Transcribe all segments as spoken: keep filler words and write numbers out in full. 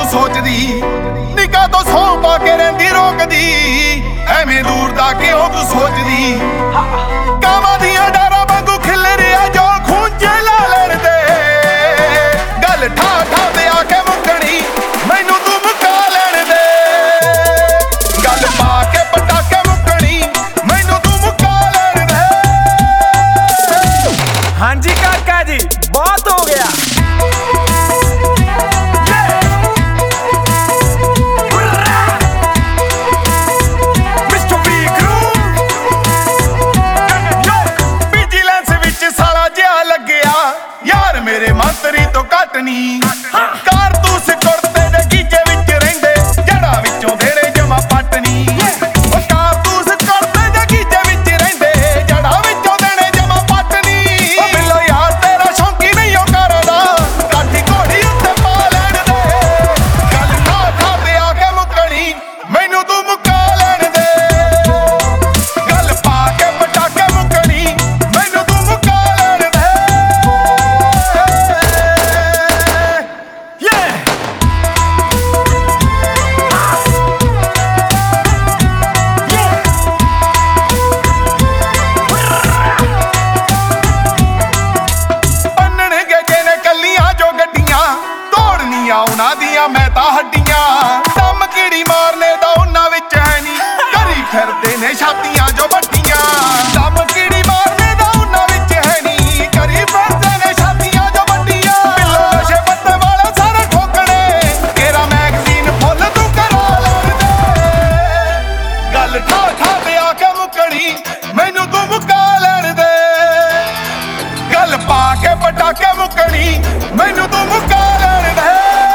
ਸੋਚਦੀ, ਨਿੱਕਾ ਤੋਂ ਸੌਂ ਪਾ ਕੇ ਰਹਿੰਦੀ ਰੋਕਦੀ, ਐਵੇਂ ਦੂਰ ਦਾ ਕਿਉਂ ਤੂੰ ਸੋਚਦੀ। ਕਾਵਾਂ ਦੀਆਂ ਡਾਰਾਂ ਵਾਂਗੂ ਖਿਲ ਰਿਹਾ ਜੋ ਖੂਨ ਚ ਲਾ ਲੈਣ ਦੇ, ਗੱਲ ਠਾ ਠਾ ਤੇ ਆ ਕੇ ਮੁੱਕਣੀ ਮੈਨੂੰ ਤੂੰ ਮੁਕਾ ਲੈਣ ਦੇ, ਗੱਲ ਪਾ ਕੇ ਪਟਾਕੇ ਮੁੱਕਣੀ ਮੈਨੂੰ ਤੂੰ ਮੁਕਾ ਲੈਣ ਦੇ। ਹਾਂਜੀ ਕਾਕਾ ਜੀ ਬਹੁਤ ਹੋ ਗਿਆ। ਮੇਰੇ ਮੰਤਰੀ ਤੋਂ ਘੱਟ ਨੀ ਕਾਰਤੂਸ ਕੁੜਤੇ ਦੇ ਗੀਜੇ ਵਿੱਚ ਰਹਿੰਦੇ, ਜੜਾਂ ਵਿੱਚੋਂ ਦੇਣੇ ਜਮਾ ਪੱਟ ਨੀ। ਉਹ ਕਾਰਤੂਸ ਕੁੜਤੇ ਦੇ ਗੀਜੇ ਵਿੱਚ ਰਹਿੰਦੇ, ਜੜਾਂ ਵਿੱਚੋਂ ਦੇਣੇ ਜਮਾ ਪੱਟ ਨੀ। ਉਹ ਬਿੱਲੋ ਯਾਰ ਤੇਰਾ ਸ਼ੌਂਕੀ ਨਹੀਂ ਉਹ ਕਰਦਾ, ਕਾਠੀ ਘੋੜੀ ਉੱਤੇ ਪਾ ਲੈਣ ਦੇ, ਗੱਲ ਠਾ ਠਾ ਤੇ ਆ ਕੇ ਮੁੱਕਣੀ ਮੈਨੂੰ ਤੂੰ ਮੁਕਾ ਲੈਣ ਦੇ, ਗੱਲ ਪਾ ਕੇ ਪਟਾਕੇ ਮੁੱਕਣੀ ਮੈਨੂੰ ਤੂੰ ਮੁਕਾ ਲੈਣ ਦੇ। ਉਹਨਾਂ ਦੀਆਂ ਮੈਂ ਤਾਂ ਹੱਡੀਆਂ, ਦਮ ਕੀੜੀ ਮਾਰਨੇ ਦਾ ਉਹਨਾਂ ਵਿੱਚ ਹੈ ਨੀ, ਕਰੀ ਫਿਰਦੇ ਨੇ ਛਾਤੀਆਂ ਜੋ ਵੱਡੀਆਂ। ਦਮ ਕੀੜੀ ਮਾਰਨੇ ਦਾ ਉਹਨਾਂ ਵਿੱਚ ਹੈ ਨੀ, ਕਰੀ ਫਿਰਦੇ ਨੇ ਛਾਤੀਆਂ ਜੋ ਵੱਡੀਆਂ। ਬਿੱਲੋ ਨਸ਼ੇ ਪੱਤੇ ਵਾਲੇ ਸਾਰੇ ਠੋਕਣੇ, ਤੇਰਾ ਮੈਗਜ਼ੀਨ ਫੁੱਲ ਤੂੰ ਕਰਾ ਲੈਣ ਦੇ, ਗੱਲ ਠਾ ਠਾ ਤੇ ਆ ਕੇ ਮੁੱਕਣੀ ਮੈਨੂੰ ਤੂੰ ਮੁਕਾ ਲੈਣ ਦੇ, ਗੱਲ ਪਾ ਕੇ ਪਟਾਕੇ ਮੁੱਕਣੀ ਮੈਨੂੰ ਤੂੰ ਮੁਕਾ ਲੈਣ ਦੇ।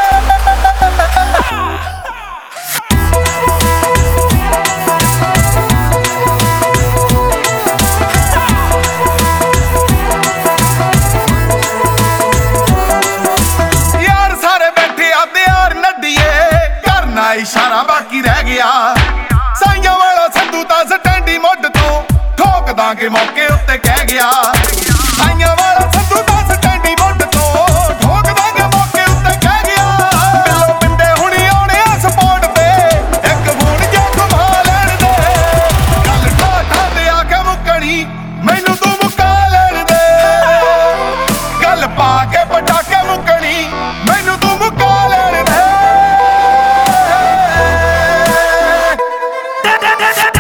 ਇਸ਼ਾਰਾ ਬਾਕੀ ਰਹਿ ਗਿਆ, ਸਾਈਆਂ ਵਾਲਾ ਸੰਧੂ ਤਾਂ ਸਟੈਂਡੀ ਮੁੱਢ ਤੋਂ ਠੋਕ ਦਾਂਗੇ ਮੌਕੇ ਉੱਤੇ ਕਹਿ ਗਿਆ। ਸਾਈਆਂ ਵਾਲਾ ਸੰਧੂ ਤਾਂ ਸਟੈਂਡੀ ਮੁੱਢ ਤੋਂ ਠੋਕ ਦਾਂਗੇ ਮੌਕੇ ਉੱਤੇ ਕਹਿ ਗਿਆ। ਬਿੱਲੋ ਪਿੰਡੇ ਹੁਣੀ ਆਉਣੇ ਆ ਸਪੋਰਟ ਤੇ, ਇੱਕ ਫੋਨ ਜੋ ਘੁਮਾ ਲੈਣ ਦੇ, ਗੱਲ ਠਾ ਠਾ ਤੇ ਆ ਕੇ ਮੁੱਕਣੀ ਮੈਨੂੰ ਤੂੰ ਮੁਕਾ ਲੈਣ ਦੇ, ਗੱਲ ਪਾ ਕੇ ਪਟਾਕੇ ਮੁੱਕਣੀ ਮੈਨੂੰ ਤੂੰ ਮੁਕਾ ਲੈਣ ਦੇ।